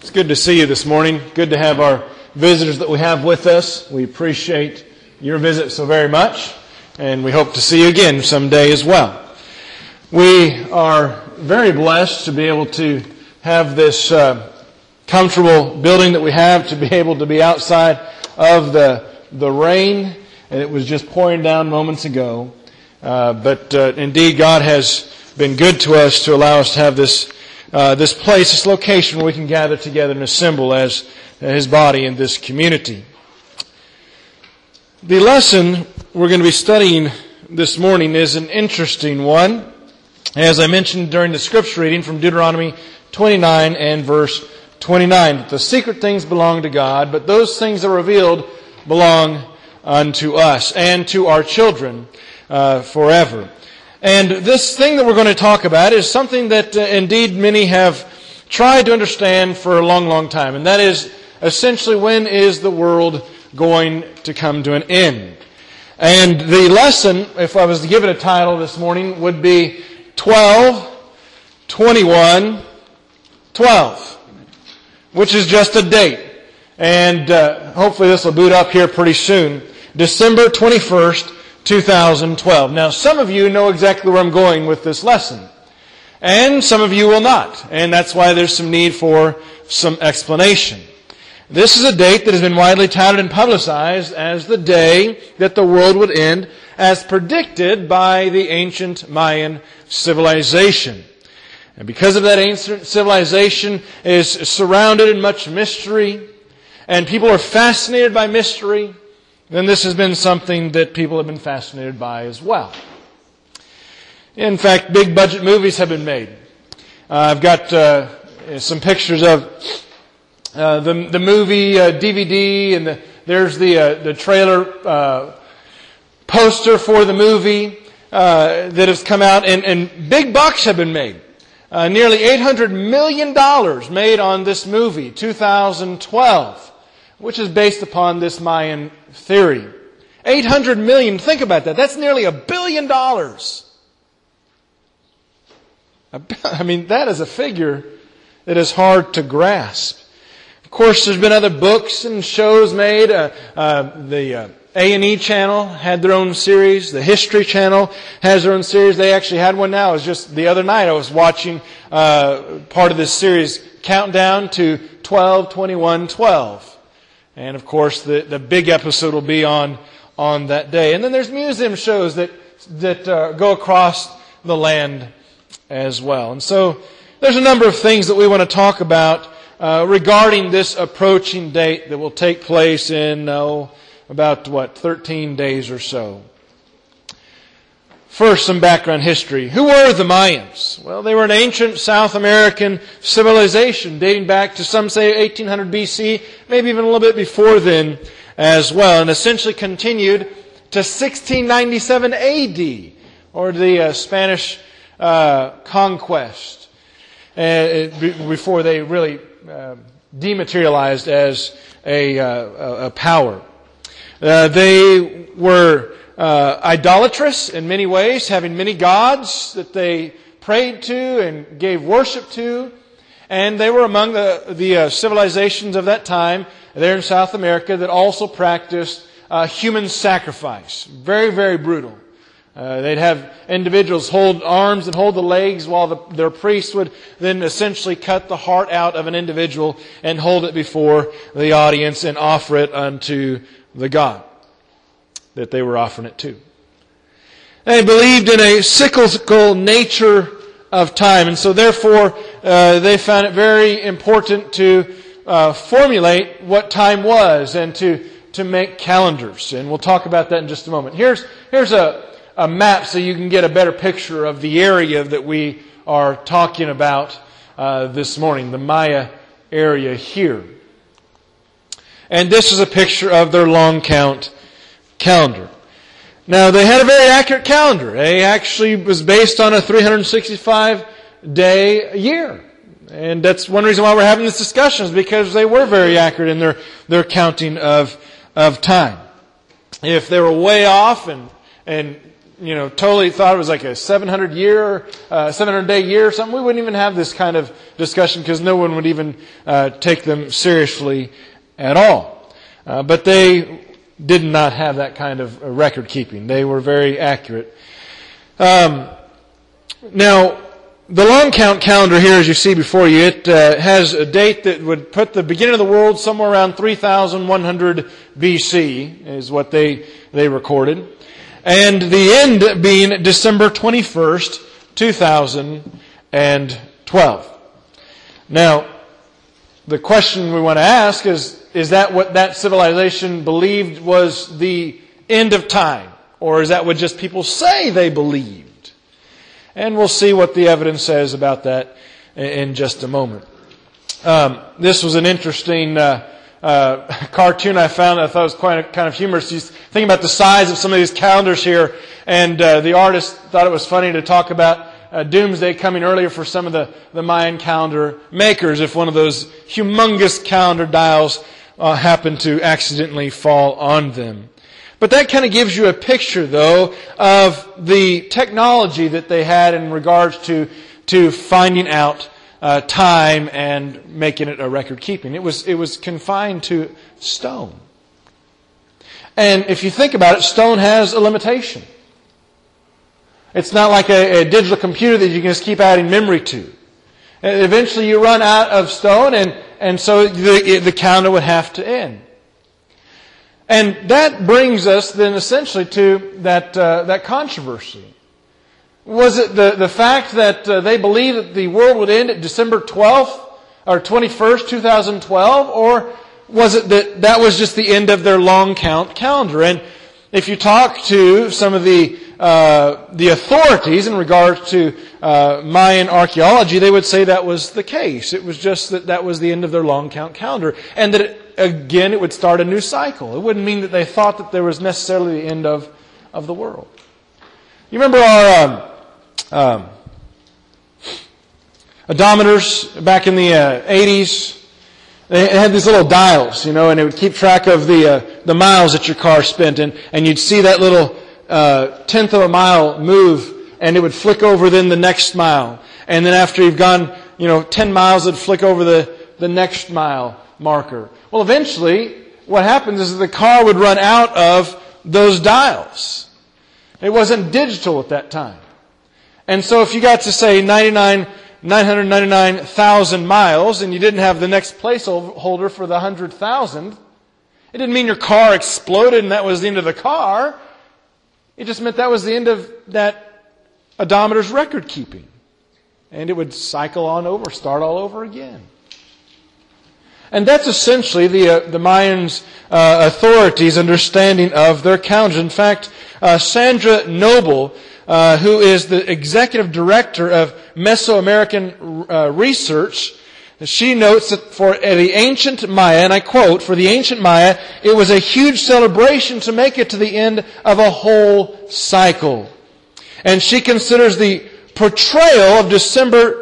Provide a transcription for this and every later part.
It's good to see you this morning. Good to have our visitors that we have with us. We appreciate your visit so very much, and we hope to see you again someday as well. We are very blessed to be able to have this comfortable building that we have, to be able to be outside of the rain, and it was just pouring down moments ago. But indeed, God has been good to us to allow us to have this place, this location where we can gather together and assemble as His body in this community. The lesson we're going to be studying this morning is an interesting one. As I mentioned during the scripture reading from Deuteronomy 29 and verse 29, the secret things belong to God, but those things that are revealed belong unto us and to our children forever. And this thing that we're going to talk about is something that indeed many have tried to understand for a long, long time. And that is essentially, when is the world going to come to an end? And the lesson, if I was to give it a title this morning, would be 12-21-12, which is just a date. And hopefully this will boot up here pretty soon. December 21st, 2012. Now, some of you know exactly where I'm going with this lesson, and some of you will not, and that's why there's some need for some explanation. This is a date that has been widely touted and publicized as the day that the world would end, as predicted by the ancient Mayan civilization. And because of that, ancient civilization is surrounded in much mystery, and people are fascinated by mystery, then this has been something that people have been fascinated by as well. In fact, big budget movies have been made. I've got some pictures of the movie DVD, and there's the trailer poster for the movie that has come out, and big bucks have been made. Nearly $800 million made on this movie, 2012. Which is based upon this Mayan theory. 800 million, think about that. That's nearly $1 billion. I mean, that is a figure that is hard to grasp. Of course, there's been other books and shows made. The A&E channel had their own series. The History Channel has their own series. They actually had one now. It was just the other night I was watching part of this series, Countdown to 12-21-12. And of course, the big episode will be on that day. And then there's museum shows that go across the land as well. And so there's a number of things that we want to talk about regarding this approaching date that will take place in 13 days or so. First, some background history. Who were the Mayans? Well, they were an ancient South American civilization dating back to, some say, 1800 BC, maybe even a little bit before then as well, and essentially continued to 1697 AD, or the Spanish conquest, before they really dematerialized as a power. They were idolatrous in many ways, having many gods that they prayed to and gave worship to. And they were among the civilizations of that time there in South America that also practiced human sacrifice. Very, very brutal. They'd have individuals hold arms and hold the legs while their priests would then essentially cut the heart out of an individual and hold it before the audience and offer it unto the god that they were offering it to. They believed in a cyclical nature of time, and so therefore they found it very important to formulate what time was and to make calendars. And we'll talk about that in just a moment. Here's a map so you can get a better picture of the area that we are talking about this morning, the Maya area here. And this is a picture of their long count calendar. Now, they had a very accurate calendar. They actually was based on a 365-day year. And that's one reason why we're having this discussion, is because they were very accurate in their counting of time. If they were way off and totally thought it was like a 700 day year or something, we wouldn't even have this kind of discussion because no one would even take them seriously at all. But they did not have that kind of record keeping. They were very accurate. Now, the long count calendar here, as you see before you, it has a date that would put the beginning of the world somewhere around 3100 BC, is what they recorded. And the end being December 21st, 2012. Now, the question we want to ask is that what that civilization believed was the end of time? Or is that what just people say they believed? And we'll see what the evidence says about that in just a moment. This was an interesting cartoon I found. I thought it was quite kind of humorous. You think about the size of some of these calendars here, and the artist thought it was funny to talk about doomsday coming earlier for some of the Mayan calendar makers if one of those humongous calendar dials happened to accidentally fall on them. But that kind of gives you a picture, though, of the technology that they had in regards to finding out time and making it a record keeping. It was confined to stone. And if you think about it, stone has a limitation. It's not like a digital computer that you can just keep adding memory to. Eventually you run out of stone, and so the calendar would have to end. And that brings us then essentially to that controversy. Was it the fact that they believed that the world would end at December 12th or 21st, 2012, or was it that was just the end of their long count calendar? And if you talk to some of the authorities in regards to Mayan archaeology, they would say that was the case. It was just that was the end of their long count calendar, and that again it would start a new cycle. It wouldn't mean that they thought that there was necessarily the end of the world. You remember our odometers back in the 80s? They had these little dials, and it would keep track of the miles that your car spent, and you'd see that little tenth of a mile move, and it would flick over then the next mile. And then after you've gone, 10 miles, it'd flick over the next mile marker. Well, eventually, what happens is the car would run out of those dials. It wasn't digital at that time. And so if you got to, say, 999,000 miles, and you didn't have the next placeholder for the 100,000, it didn't mean your car exploded and that was the end of the car. It just meant that was the end of that odometer's record keeping. And it would cycle on over, start all over again. And that's essentially the Mayans' authorities' understanding of their calendar. In fact, Sandra Noble, who is the executive director of Mesoamerican Research, she notes that for the ancient Maya, and I quote, "For the ancient Maya, it was a huge celebration to make it to the end of a whole cycle." And she considers the portrayal of December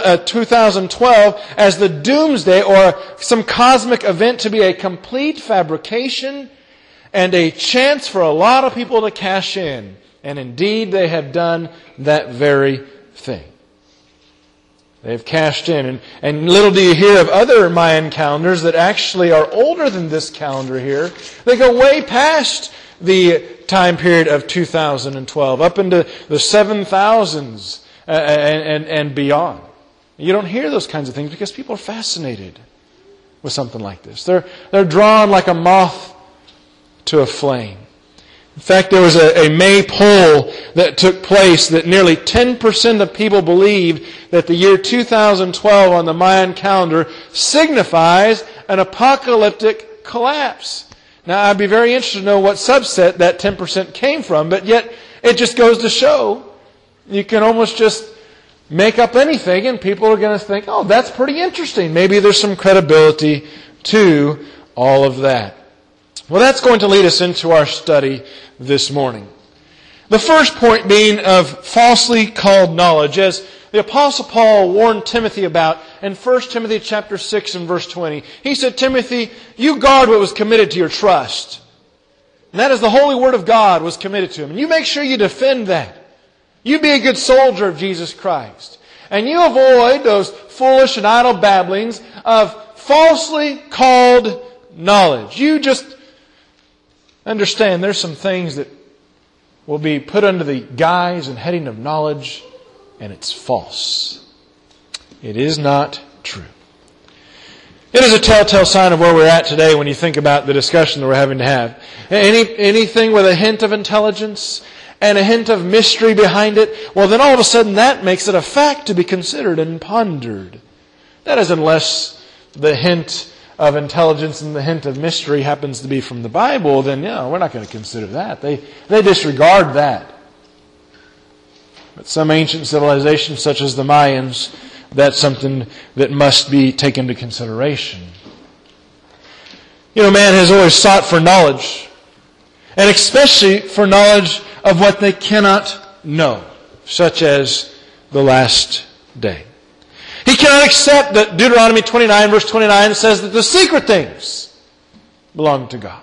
2012 as the doomsday or some cosmic event to be a complete fabrication and a chance for a lot of people to cash in. And indeed, they have done that very thing. They've cashed in. And little do you hear of other Mayan calendars that actually are older than this calendar here. They go way past the time period of 2012, up into the 7,000s and beyond. You don't hear those kinds of things because people are fascinated with something like this. They're drawn like a moth to a flame. In fact, there was a May poll that took place that nearly 10% of people believed that the year 2012 on the Mayan calendar signifies an apocalyptic collapse. Now, I'd be very interested to know what subset that 10% came from, but yet it just goes to show you can almost just make up anything and people are going to think, oh, that's pretty interesting. Maybe there's some credibility to all of that. Well, that's going to lead us into our study this morning. The first point being of falsely called knowledge, as the Apostle Paul warned Timothy about in 1 Timothy chapter 6 and verse 20. He said, Timothy, you guard what was committed to your trust. And that is the holy word of God was committed to him. And you make sure you defend that. You be a good soldier of Jesus Christ. And you avoid those foolish and idle babblings of falsely called knowledge. You just understand there's some things that will be put under the guise and heading of knowledge, and it's false. It is not true. It is a telltale sign of where we're at today when you think about the discussion that we're having to have. Anything with a hint of intelligence and a hint of mystery behind it, well, then all of a sudden that makes it a fact to be considered and pondered. That is, unless the hint of intelligence and the hint of mystery happens to be from the Bible, then we're not going to consider that. They disregard that. But some ancient civilizations, such as the Mayans, that's something that must be taken into consideration. Man has always sought for knowledge, and especially for knowledge of what they cannot know, such as the last day. He cannot accept that Deuteronomy 29 verse 29 says that the secret things belong to God.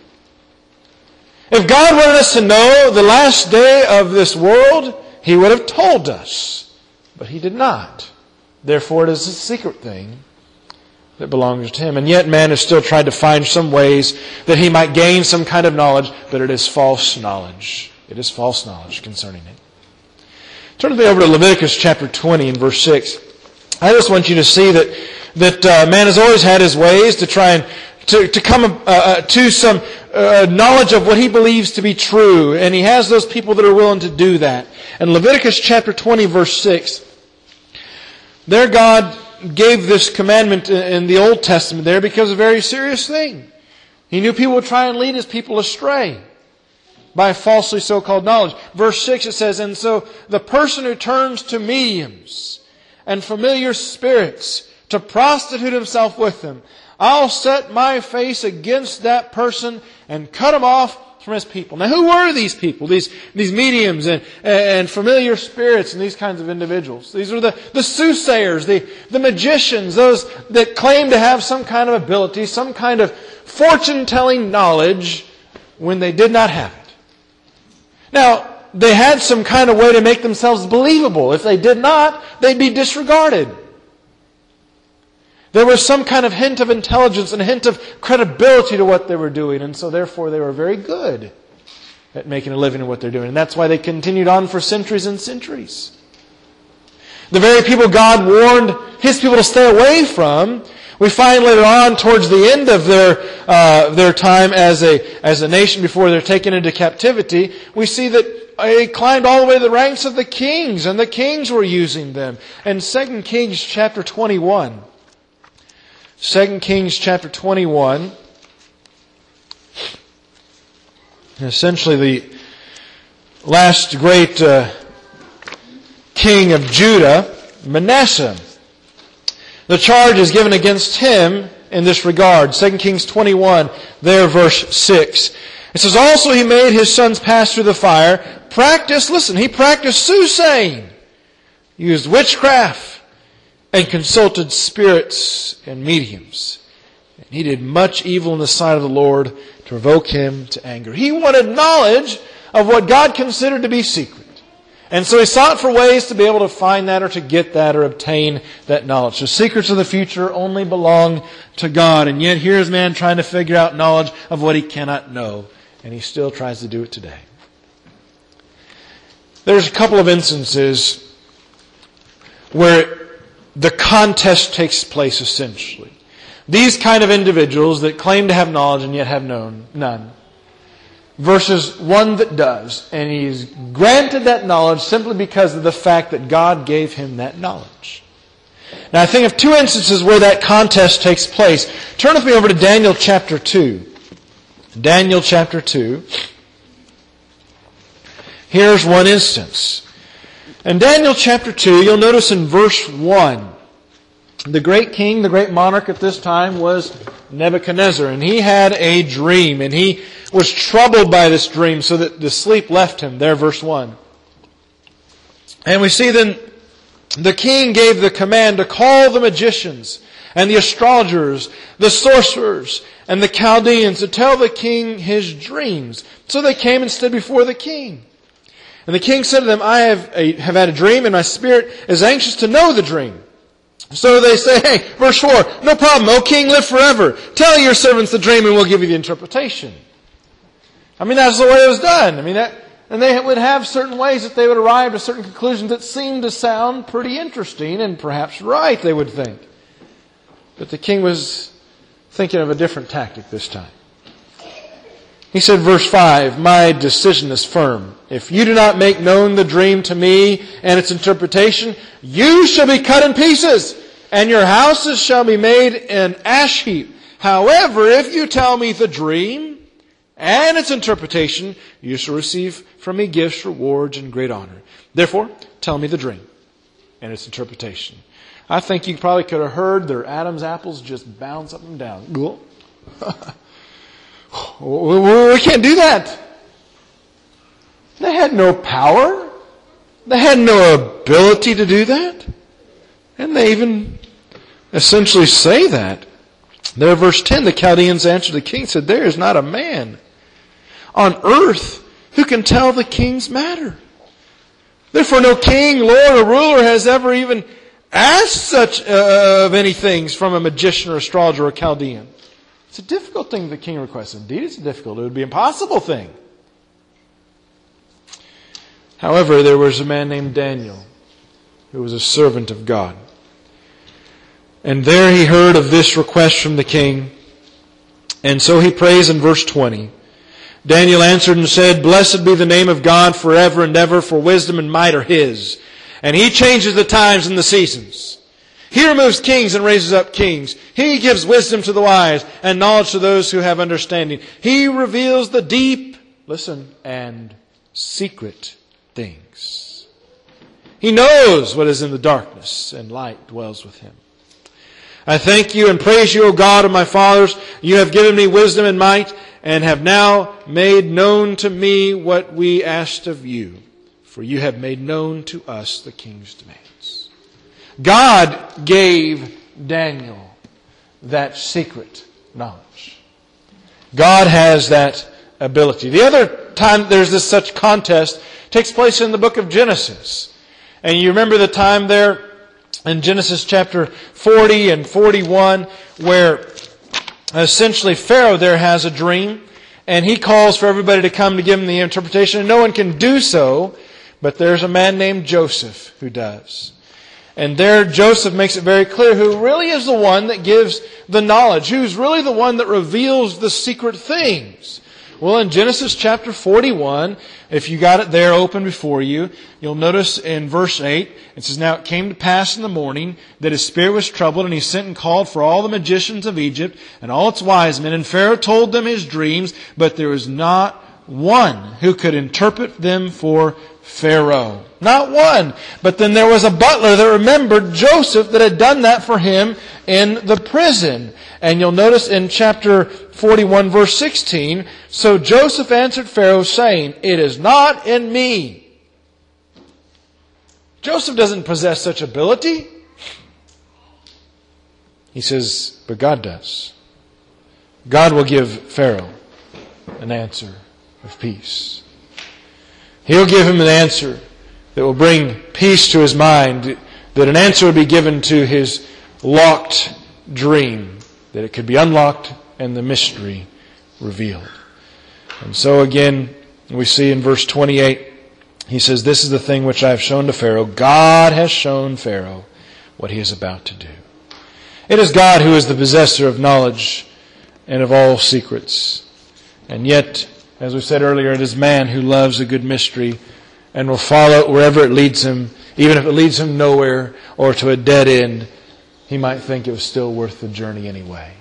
If God wanted us to know the last day of this world, He would have told us. But He did not. Therefore, it is a secret thing that belongs to Him. And yet man has still tried to find some ways that he might gain some kind of knowledge, but it is false knowledge. It is false knowledge concerning it. Turn with me over to Leviticus chapter 20 and verse 6. I just want you to see that man has always had his ways to try and to come to some knowledge of what he believes to be true. And he has those people that are willing to do that. In Leviticus chapter 20 verse 6, there God gave this commandment in the Old Testament there because of a very serious thing. He knew people would try and lead His people astray by falsely so-called knowledge. Verse 6 it says, "And so the person who turns to mediums and familiar spirits to prostitute himself with them, I'll set my face against that person and cut him off from his people." Now, who were these people? These mediums and familiar spirits and these kinds of individuals. These were the soothsayers, the magicians, those that claim to have some kind of ability, some kind of fortune-telling knowledge when they did not have it. Now, they had some kind of way to make themselves believable. If they did not, they'd be disregarded. There was some kind of hint of intelligence and a hint of credibility to what they were doing, and so therefore they were very good at making a living in what they're doing. And that's why they continued on for centuries and centuries. The very people God warned His people to stay away from, we find later on towards the end of their time as a nation before they're taken into captivity, we see that they climbed all the way to the ranks of the kings, and the kings were using them. And 2 Kings chapter 21. 2 Kings chapter 21. Essentially the last great king of Judah, Manasseh. The charge is given against him in this regard. 2 Kings 21, there verse 6. It says, "Also he made his sons pass through the fire, he practiced soothsaying, used witchcraft, and consulted spirits and mediums. And he did much evil in the sight of the Lord to provoke Him to anger." He wanted knowledge of what God considered to be secret. And so he sought for ways to be able to find that or to get that or obtain that knowledge. The secrets of the future only belong to God. And yet here's man trying to figure out knowledge of what he cannot know. And he still tries to do it today. There's a couple of instances where the contest takes place essentially. These kind of individuals that claim to have knowledge and yet have none. Versus one that does, and he's granted that knowledge simply because of the fact that God gave him that knowledge. Now I think of two instances where that contest takes place. Turn with me over to Daniel chapter 2. Daniel chapter 2. Here's one instance. In Daniel chapter 2, you'll notice in verse 1, the great king, the great monarch at this time was Nebuchadnezzar, and he had a dream, and he was troubled by this dream so that the sleep left him. There, verse 1. And we see then the king gave the command to call the magicians and the astrologers, the sorcerers, and the Chaldeans to tell the king his dreams. So they came and stood before the king. And the king said to them, I have had a dream, and my spirit is anxious to know the dream. So they say, hey, verse 4, no problem, O king, live forever. Tell your servants the dream, and we'll give you the interpretation. That's the way it was done. And they would have certain ways that they would arrive at certain conclusions that seemed to sound pretty interesting and perhaps right, they would think. But the king was thinking of a different tactic this time. He said, verse 5, my decision is firm. If you do not make known the dream to me and its interpretation, you shall be cut in pieces, and your houses shall be made an ash heap. However, if you tell me the dream and its interpretation, you shall receive from me gifts, rewards, and great honor. Therefore, tell me the dream and its interpretation. I think you probably could have heard their Adam's apples just bounce up and down. We can't do that. They had no power. They had no ability to do that. And they even essentially say that. There, verse 10, the Chaldeans answered the king, said, there is not a man on earth who can tell the king's matter. Therefore no king, lord, or ruler has ever even asked such of any things from a magician or astrologer or Chaldean. It's a difficult thing the king requests. Indeed, it's difficult. It would be an impossible thing. However, there was a man named Daniel who was a servant of God. And there he heard of this request from the king. And so he prays in verse 20. Daniel answered and said, blessed be the name of God forever and ever, for wisdom and might are His. And He changes the times and the seasons. He removes kings and raises up kings. He gives wisdom to the wise and knowledge to those who have understanding. He reveals the deep, listen, and secret things. He knows what is in the darkness, and light dwells with Him. I thank you and praise you, O God of my fathers. You have given me wisdom and might, and have now made known to me what we asked of you. For you have made known to us the king's demands. God gave Daniel that secret knowledge. God has that ability. The other time there's this such contest takes place in the book of Genesis. And you remember the time there in Genesis chapter 40 and 41 where essentially Pharaoh there has a dream and he calls for everybody to come to give him the interpretation, and no one can do so, but there's a man named Joseph who does. And there Joseph makes it very clear who really is the one that gives the knowledge, who's really the one that reveals the secret things. Well, in Genesis chapter 41, if you got it there open before you, you'll notice in verse 8, it says, now it came to pass in the morning that his spirit was troubled, and he sent and called for all the magicians of Egypt and all its wise men. And Pharaoh told them his dreams, but there was not one who could interpret them for Pharaoh. Not one. But then there was a butler that remembered Joseph that had done that for him in the prison. And you'll notice in chapter 41 verse 16, so Joseph answered Pharaoh saying, it is not in me. Joseph doesn't possess such ability. He says, but God does. God will give Pharaoh an answer of peace. He'll give him an answer that will bring peace to his mind, that an answer will be given to his locked dream, that it could be unlocked and the mystery revealed. And so again, we see in verse 28, he says, this is the thing which I have shown to Pharaoh. God has shown Pharaoh what he is about to do. It is God who is the possessor of knowledge and of all secrets. And yet, as we said earlier, it is man who loves a good mystery and will follow it wherever it leads him, even if it leads him nowhere or to a dead end. He might think it was still worth the journey anyway.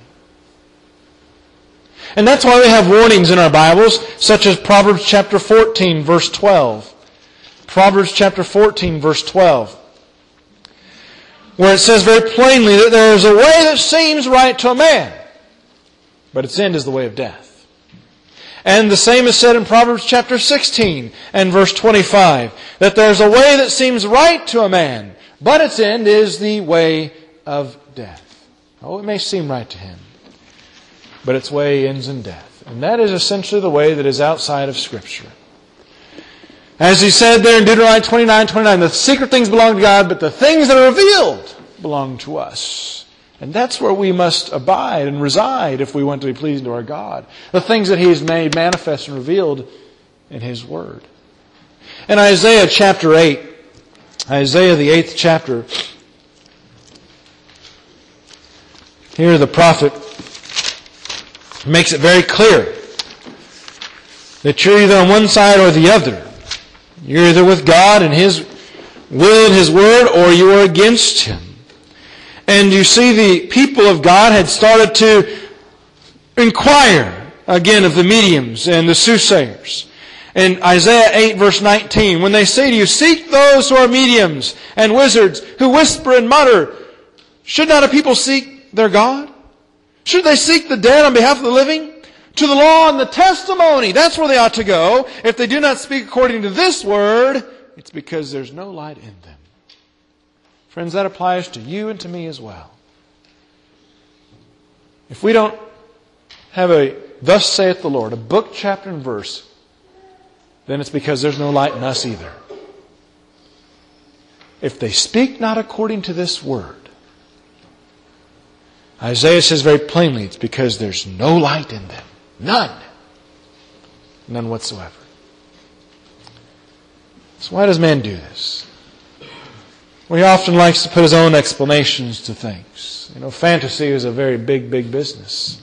And that's why we have warnings in our Bibles, such as Proverbs chapter 14, verse 12. Proverbs chapter 14, verse 12. Where it says very plainly that there is a way that seems right to a man, but its end is the way of death. And the same is said in Proverbs chapter 16 and verse 25, that there's a way that seems right to a man, but its end is the way of death. Oh, it may seem right to him, but its way ends in death. And that is essentially the way that is outside of Scripture. As he said there in Deuteronomy 29:29, the secret things belong to God, but the things that are revealed belong to us. And that's where we must abide and reside if we want to be pleasing to our God. The things that He has made manifest and revealed in His Word. In Isaiah chapter 8, Isaiah the 8th chapter, here the prophet makes it very clear that you're either on one side or the other. You're either with God and His will and His Word, or you are against Him. And you see the people of God had started to inquire again of the mediums and the soothsayers. In Isaiah 8 verse 19, when they say to you, seek those who are mediums and wizards who whisper and mutter, should not a people seek their God? Should they seek the dead on behalf of the living? To the law and the testimony. That's where they ought to go. If they do not speak according to this word, it's because there's no light in them. Friends, that applies to you and to me as well. If we don't have a thus saith the Lord, a book, chapter, and verse, then it's because there's no light in us either. If they speak not according to this word, Isaiah says very plainly, it's because there's no light in them. None. None whatsoever. So why does man do this? Well, he often likes to put his own explanations to things. You know, fantasy is a very big, big business.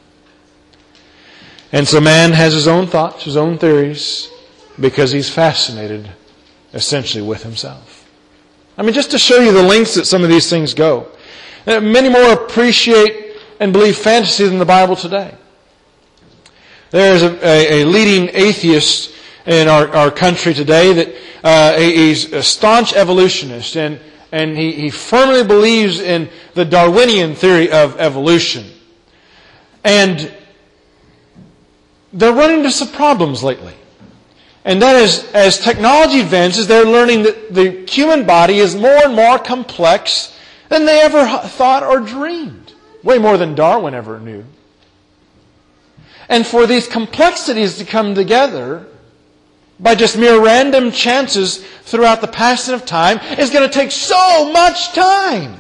And so man has his own thoughts, his own theories, because he's fascinated, essentially, with himself. I mean, just to show you the lengths that some of these things go. Many more appreciate and believe fantasy than the Bible today. There's a leading atheist in our country today that he's a staunch evolutionist, and he firmly believes in the Darwinian theory of evolution. And they're running into some problems lately. And that is, as technology advances, they're learning that the human body is more and more complex than they ever thought or dreamed. Way more than Darwin ever knew. And for these complexities to come together by just mere random chances throughout the passing of time is going to take so much time.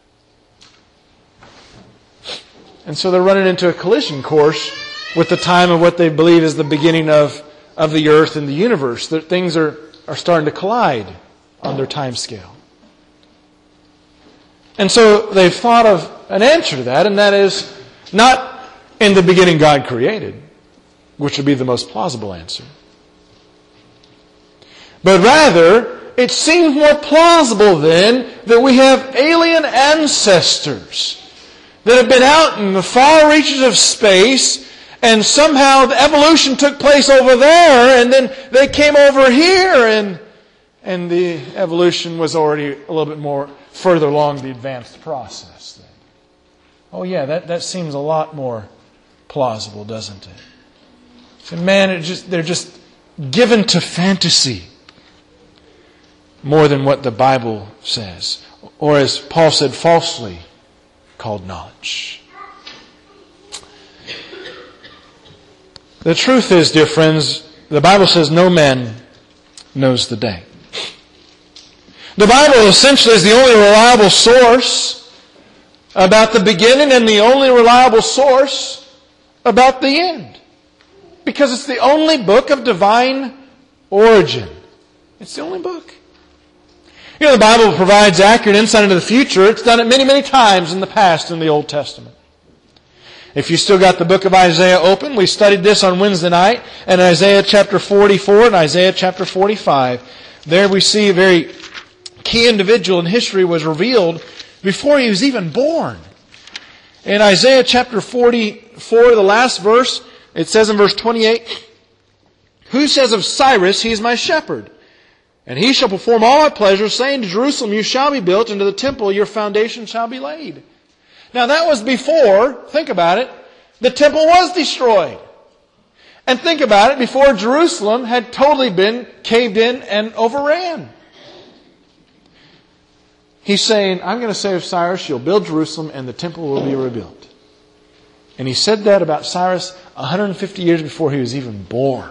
And so they're running into a collision course with the time of what they believe is the beginning of the earth and the universe. That things are starting to collide on their time scale. And so they've thought of an answer to that, and that is not in the beginning God created, which would be the most plausible answer. But rather, it seems more plausible then that we have alien ancestors that have been out in the far reaches of space, and somehow the evolution took place over there, and then they came over here, and the evolution was already a little bit more further along the advanced process. Then. Oh yeah, that seems a lot more plausible, doesn't it? So man, they're just given to fantasy more than what the Bible says. Or as Paul said, falsely called knowledge. The truth is, dear friends, the Bible says no man knows the day. The Bible essentially is the only reliable source about the beginning and the only reliable source about the end. Because it's the only book of divine origin. It's the only book. You know, the Bible provides accurate insight into the future. It's done it many, many times in the past in the Old Testament. If you still got the book of Isaiah open, we studied this on Wednesday night, and Isaiah chapter 44 and Isaiah chapter 45. There we see a very key individual in history was revealed before he was even born. In Isaiah chapter 44, the last verse, it says in verse 28, "Who says of Cyrus, he is my shepherd, and he shall perform all my pleasures, saying to Jerusalem, you shall be built, and to the temple your foundation shall be laid." Now that was before, think about it, the temple was destroyed. And think about it, before Jerusalem had totally been caved in and overran. He's saying, I'm going to say of Cyrus, you'll build Jerusalem and the temple will be rebuilt. And he said that about Cyrus 150 years before he was even born.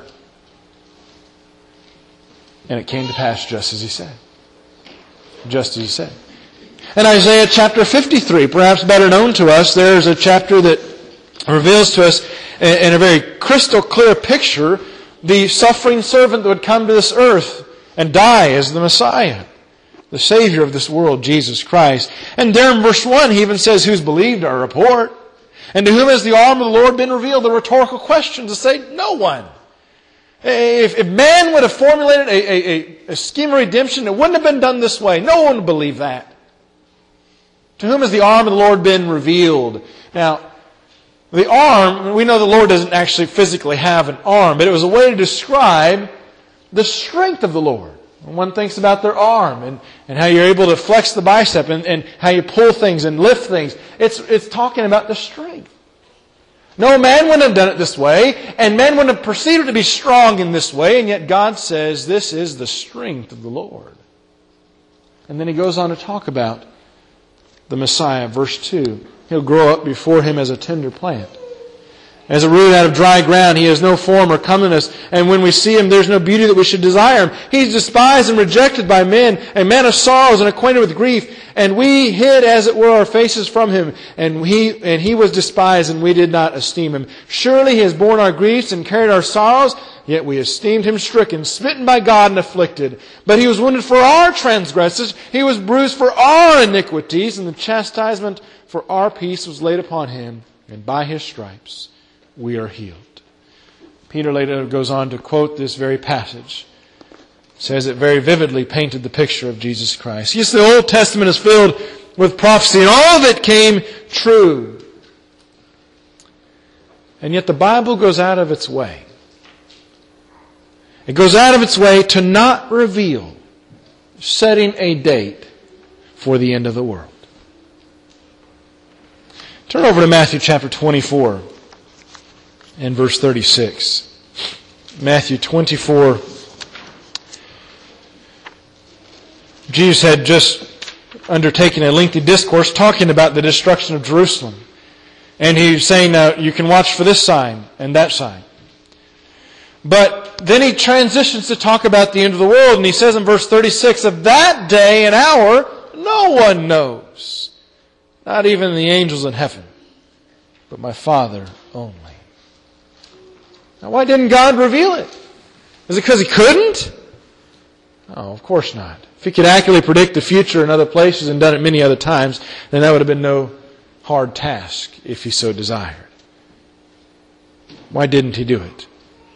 And it came to pass just as he said. Just as he said. In Isaiah chapter 53, perhaps better known to us, there's a chapter that reveals to us in a very crystal clear picture the suffering servant that would come to this earth and die as the Messiah, the Savior of this world, Jesus Christ. And there in verse 1, he even says, who's believed our report? And to whom has the arm of the Lord been revealed? The rhetorical question to say, no one. If man would have formulated a scheme of redemption, it wouldn't have been done this way. No one would believe that. To whom has the arm of the Lord been revealed? Now, the arm, we know the Lord doesn't actually physically have an arm, but it was a way to describe the strength of the Lord. When one thinks about their arm and how you're able to flex the bicep and how you pull things and lift things, it's talking about the strength. No, man wouldn't have done it this way, and man wouldn't have perceived it to be strong in this way, and yet God says this is the strength of the Lord. And then he goes on to talk about the Messiah, verse 2. He'll grow up before him as a tender plant. As a root out of dry ground, he has no form or comeliness, and when we see him, there's no beauty that we should desire him. He's despised and rejected by men, a man of sorrows and acquainted with grief, and we hid, as it were, our faces from him, and he was despised, and we did not esteem him. Surely he has borne our griefs and carried our sorrows, yet we esteemed him stricken, smitten by God, and afflicted. But he was wounded for our transgressions, he was bruised for our iniquities, and the chastisement for our peace was laid upon him, and by his stripes we are healed. Peter later goes on to quote this very passage. Says it very vividly painted the picture of Jesus Christ. Yes, the Old Testament is filled with prophecy, and all of it came true. And yet the Bible goes out of its way. It goes out of its way to not reveal setting a date for the end of the world. Turn over to Matthew chapter 24. And verse 36. Matthew 24. Jesus had just undertaken a lengthy discourse talking about the destruction of Jerusalem. And he's saying, now you can watch for this sign and that sign. But then he transitions to talk about the end of the world. And he says in verse 36, of that day and hour, no one knows. Not even the angels in heaven, but my Father only. Now, why didn't God reveal it? Is it because He couldn't? No, of course not. If He could accurately predict the future in other places and done it many other times, then that would have been no hard task if He so desired. Why didn't He do it?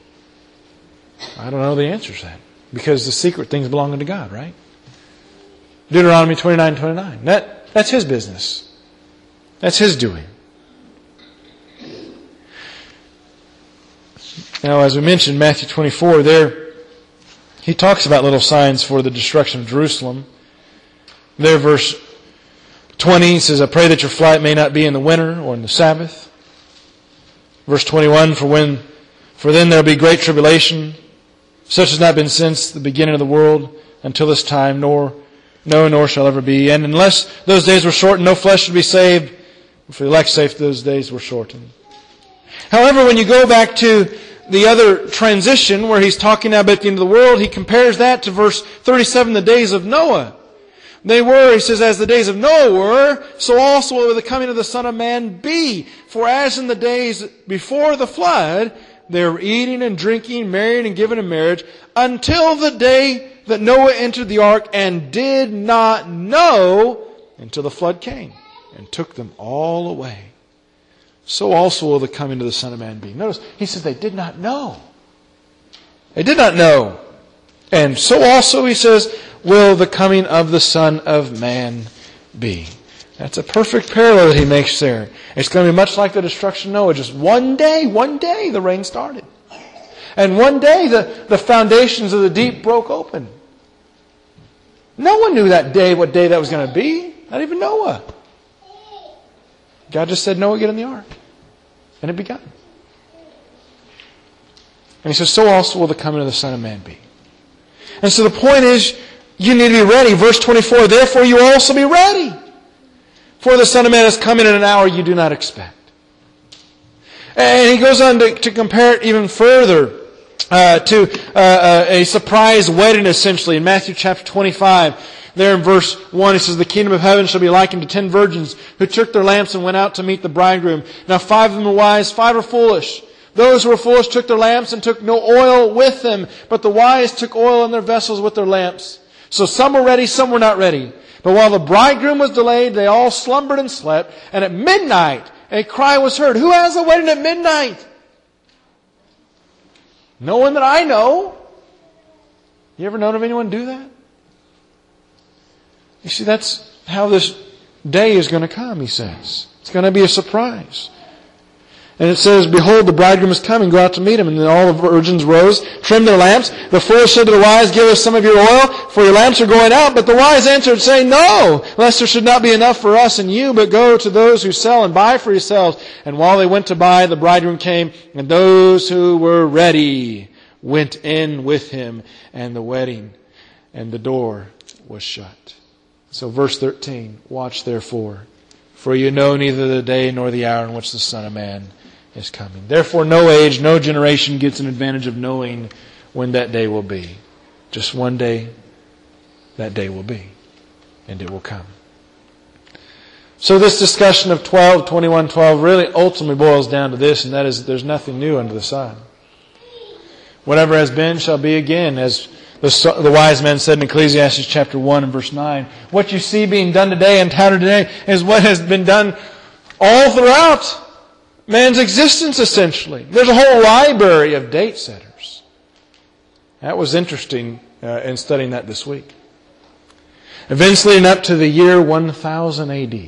I don't know the answer to that. Because the secret things belong unto God, right? Deuteronomy 29:29. That's His business. That's His doing. Now, as we mentioned, Matthew 24, there he talks about little signs for the destruction of Jerusalem. There, verse 20, he says, I pray that your flight may not be in the winter or in the Sabbath. Verse 21, for then there will be great tribulation, such has not been since the beginning of the world until this time, nor shall ever be. And unless those days were shortened, no flesh should be saved. For the elect's sake, those days were shortened. However, when you go back to the other transition where he's talking about the end of the world, he compares that to verse 37, the days of Noah. They were, he says, as the days of Noah were, so also will the coming of the Son of Man be. For as in the days before the flood, they were eating and drinking, marrying and giving in marriage, until the day that Noah entered the ark, and did not know until the flood came and took them all away. So also will the coming of the Son of Man be. Notice, he says they did not know. They did not know. And so also, he says, will the coming of the Son of Man be. That's a perfect parallel that he makes there. It's going to be much like the destruction of Noah. Just one day the rain started. And one day the foundations of the deep broke open. No one knew that day, what day that was going to be. Not even Noah. God just said, Noah, get in the ark. And it began. And he says, so also will the coming of the Son of Man be. And so the point is, You need to be ready. Verse 24, therefore you also be ready. For the Son of Man is coming in an hour you do not expect. And he goes on to compare it even further to a surprise wedding, essentially. In Matthew chapter 25, there in verse 1, he says, the kingdom of heaven shall be likened to 10 virgins who took their lamps and went out to meet the bridegroom. Now 5 of them were wise, 5 were foolish. Those who were foolish took their lamps and took no oil with them, but the wise took oil in their vessels with their lamps. So some were ready, some were not ready. But while the bridegroom was delayed, they all slumbered and slept. And at midnight, a cry was heard, who has a wedding at midnight? No one that I know. You ever known of anyone do that? You see, that's how this day is going to come, he says. It's going to be a surprise. And it says, behold, the bridegroom is coming, go out to meet him. And then all the virgins rose, trimmed their lamps. The foolish said to the wise, give us some of your oil, for your lamps are going out. But the wise answered, saying, no, lest there should not be enough for us and you, but go to those who sell and buy for yourselves. And while they went to buy, the bridegroom came, and those who were ready went in with him, and the wedding and the door was shut. So verse 13, watch therefore, for you know neither the day nor the hour in which the Son of Man is coming. Therefore, no age, no generation gets an advantage of knowing when that day will be. Just one day, that day will be. And it will come. So this discussion of 12, 21, 12 really ultimately boils down to this, and that is there's nothing new under the sun. Whatever has been shall be again, as the wise man said in Ecclesiastes chapter 1 and verse 9. What you see being done today and touted today is what has been done all throughout man's existence, essentially. There's a whole library of date setters. That was interesting in studying that this week. Events leading up to the year 1000 AD.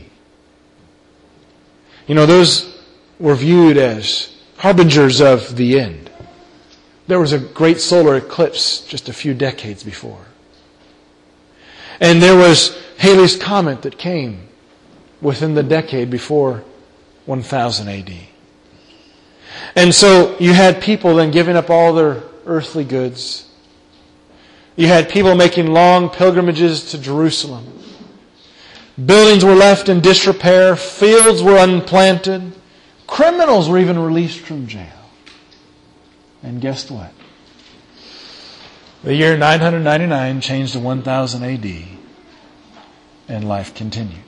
You know, those were viewed as harbingers of the end. There was a great solar eclipse just a few decades before. And there was Halley's Comet that came within the decade before 1000 AD. And so you had people then giving up all their earthly goods. You had people making long pilgrimages to Jerusalem. Buildings were left in disrepair. Fields were unplanted. Criminals were even released from jail. And guess what? The year 999 changed to 1000 AD. And life continued.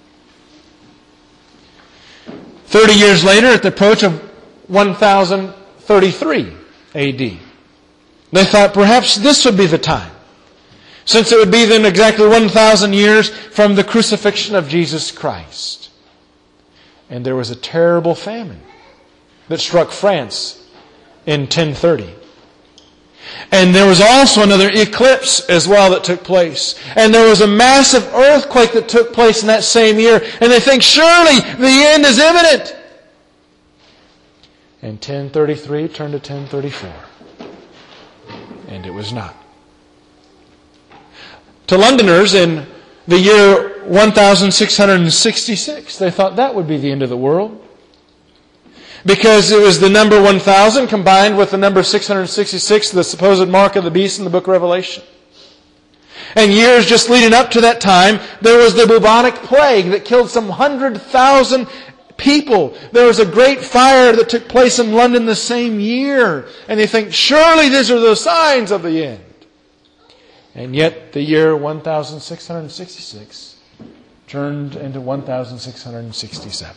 30 years later, at the approach of 1033 AD, they thought perhaps this would be the time, since it would be then exactly 1,000 years from the crucifixion of Jesus Christ. And there was a terrible famine that struck France in 1030. And there was also another eclipse as well that took place. And there was a massive earthquake that took place in that same year. And they think, surely the end is imminent. And 1033 turned to 1034. And it was not. To Londoners in the year 1666, they thought that would be the end of the world. Because it was the number 1000 combined with the number 666, the supposed mark of the beast in the book of Revelation. And years just leading up to that time, there was the bubonic plague that killed some 100,000 people. There was a great fire that took place in London the same year. And they think, surely these are the signs of the end. And yet the year 1666 turned into 1667.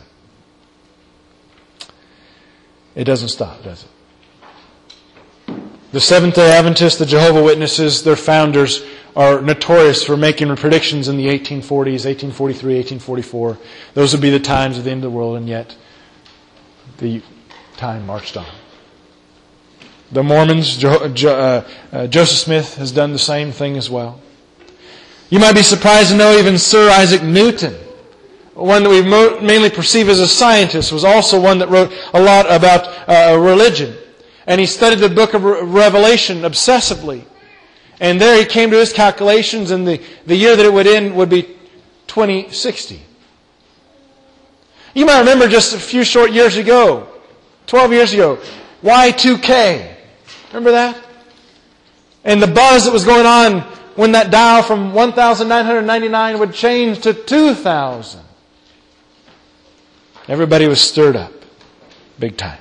It doesn't stop, does it? The Seventh-day Adventists, the Jehovah's Witnesses, their founders are notorious for making predictions in the 1840s, 1843, 1844. Those would be the times of the end of the world, and yet the time marched on. The Mormons, Joseph Smith has done the same thing as well. You might be surprised to know even Sir Isaac Newton, one that we mainly perceive as a scientist, was also one that wrote a lot about religion. And he studied the book of Revelation obsessively. And there he came to his calculations, and the year that it would end would be 2060. You might remember just a few short years ago, 12 years ago, Y2K. Remember that? And the buzz that was going on when that dial from 1,999 would change to 2,000. Everybody was stirred up. Big time.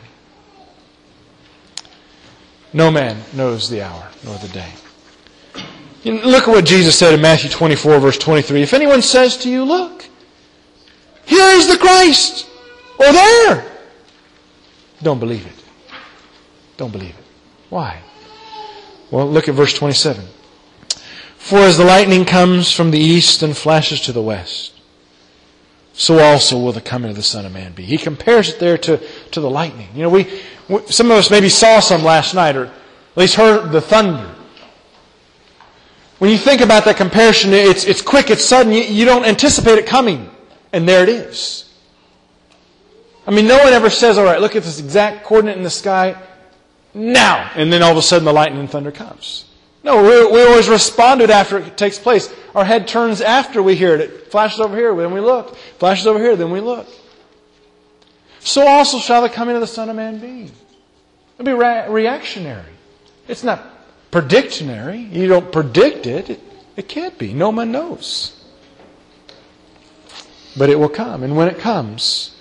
No man knows the hour nor the day. Look at what Jesus said in Matthew 24, verse 23. If anyone says to you, look, here is the Christ, or there, don't believe it. Don't believe it. Why? Well, look at verse 27. For as the lightning comes from the east and flashes to the west, so also will the coming of the Son of Man be. He compares it there to the lightning. You know, some of us maybe saw some last night, or at least heard the thunder. When you think about that comparison, it's quick, it's sudden. You don't anticipate it coming. And there it is. I mean, no one ever says, all right, look at this exact coordinate in the sky now. And then all of a sudden the lightning and thunder comes. No, we always respond to it after it takes place. Our head turns after we hear it. It flashes over here, then we look. Flashes over here, then we look. So also shall the coming of the Son of Man be. It'll be reactionary. It's not predictionary. You don't predict it. It can't be. No one knows. But it will come. And when it comes,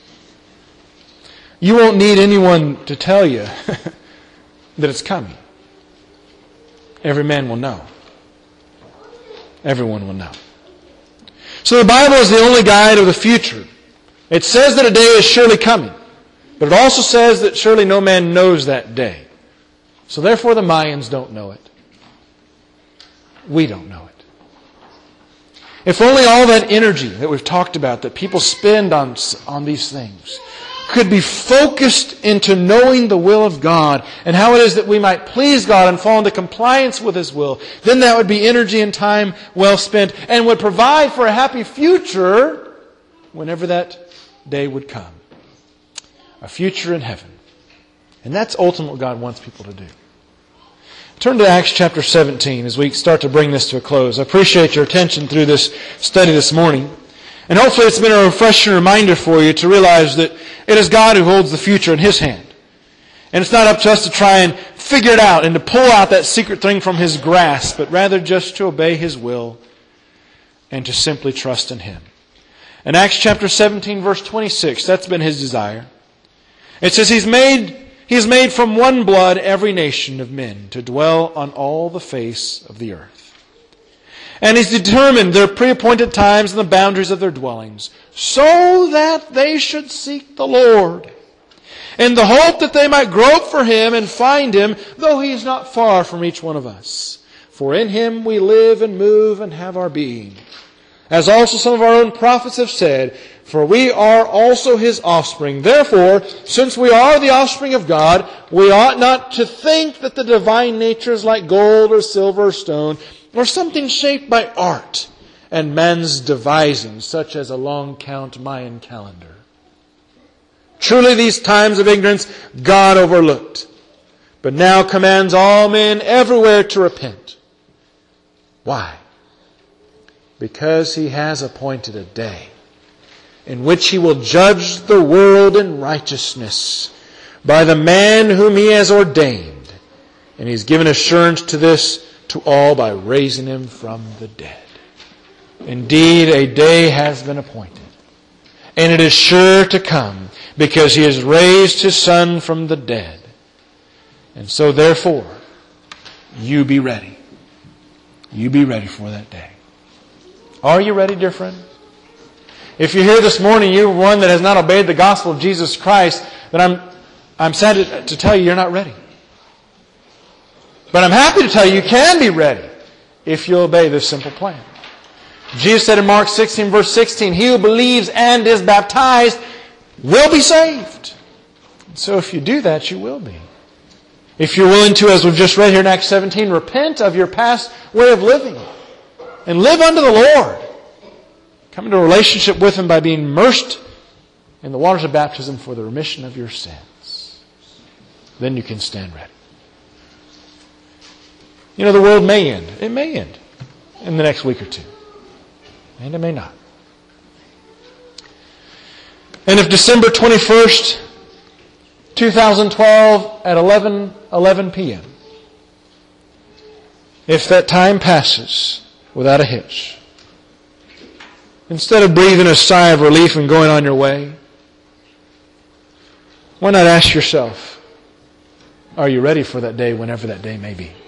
you won't need anyone to tell you that it's coming. Every man will know. Everyone will know. So the Bible is the only guide of the future. It says that a day is surely coming. But it also says that surely no man knows that day. So therefore the Mayans don't know it. We don't know it. If only all that energy that we've talked about, that people spend on these things, could be focused into knowing the will of God and how it is that we might please God and fall into compliance with His will, then that would be energy and time well spent and would provide for a happy future whenever that day would come. A future in heaven. And that's ultimately what God wants people to do. Turn to Acts chapter 17 as we start to bring this to a close. I appreciate your attention through this study this morning. And hopefully it's been a refreshing reminder for you to realize that it is God who holds the future in His hand. And it's not up to us to try and figure it out and to pull out that secret thing from His grasp, but rather just to obey His will and to simply trust in Him. In Acts chapter 17 verse 26, that's been His desire. It says He has made from one blood every nation of men to dwell on all the face of the earth. And He's determined their pre-appointed times and the boundaries of their dwellings, so that they should seek the Lord, in the hope that they might grope for Him and find Him, though He is not far from each one of us. For in Him we live and move and have our being. As also some of our own prophets have said, for we are also His offspring. Therefore, since we are the offspring of God, we ought not to think that the divine nature is like gold or silver or stone, or something shaped by art and man's devising, such as a long count Mayan calendar. Truly these times of ignorance God overlooked, but now commands all men everywhere to repent. Why? Because He has appointed a day in which He will judge the world in righteousness by the man whom He has ordained. And He's given assurance to this to all by raising Him from the dead. Indeed, a day has been appointed, and it is sure to come, because He has raised His Son from the dead. And so therefore, you be ready. You be ready for that day. Are you ready, dear friend? If you're here this morning, you're one that has not obeyed the gospel of Jesus Christ, then I'm sad to tell you you're not ready. But I'm happy to tell you can be ready if you obey this simple plan. Jesus said in Mark 16 verse 16, he who believes and is baptized will be saved. So if you do that, you will be. If you're willing to, as we've just read here in Acts 17, repent of your past way of living and live unto the Lord. Come into a relationship with Him by being immersed in the waters of baptism for the remission of your sins. Then you can stand ready. You know, the world may end. It may end in the next week or two. And it may not. And if December 21st, 2012 at 11 p.m., if that time passes without a hitch. Instead of breathing a sigh of relief and going on your way, why not ask yourself, are you ready for that day, whenever that day may be?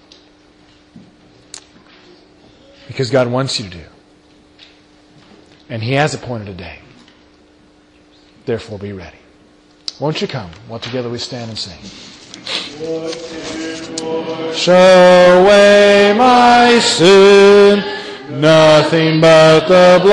Because God wants you to do. And He has appointed a day. Therefore, be ready. Won't you come while together we stand and sing? Show away my sin, nothing but the blood.